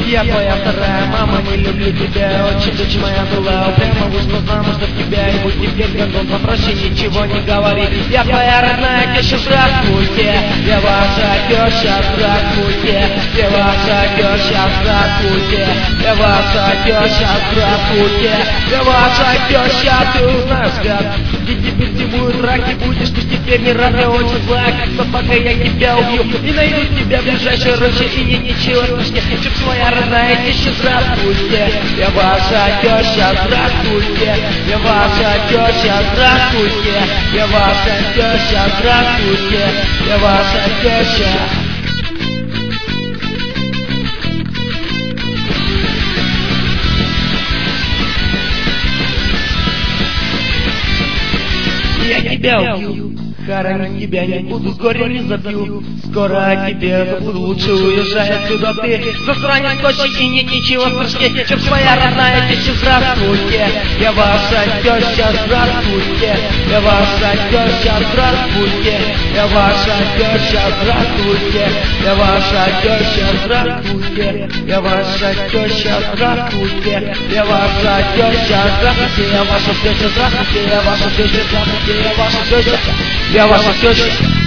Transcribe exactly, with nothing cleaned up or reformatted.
Я твоя вторая мама, не люблю тебя, очень дочь моя была. Прямо вышла замуж за тебя, и будь теперь гондон, попроще ничего не говори. Я твоя родная теща, здравствуйте. Я ваша теща, здравствуйте. Я ваша теща, здравствуйте. Я ваша теща, здравствуйте. Я ваша теща, ты узнаешь взгляд. И теперь ты будут раки, будешь ты теперь не рад, я очень злая, как собака, я тебя убью. И найду тебя в ближайшей роще, и не ничего страшнее, чем своя родная теща, здравствуйте. Я ваша теща, здравствуйте. Я ваша теща, здравствуйте. Я ваша теща, здравствуйте. Я ваша теща. Я тебя убью, хоронить тебя не буду, горе не забью. Скоро о тебе забуду, лучше уезжай отсюда ты. Засранец точно, и нет ничего страшнее, чем своя родная теща, здравствуйте. Я ваша теща, здравствуйте. Я ваша теща, здравствуйте. Я ваша теща, здравствуйте. Я ваша теща, здравствуйте. Я ваша теща, здравствуйте. Я ваша теща, здравствуйте. Я ваша теща, здравствуйте. Я ваша теща, здравствуйте. Я ваша теща, я ваша теща.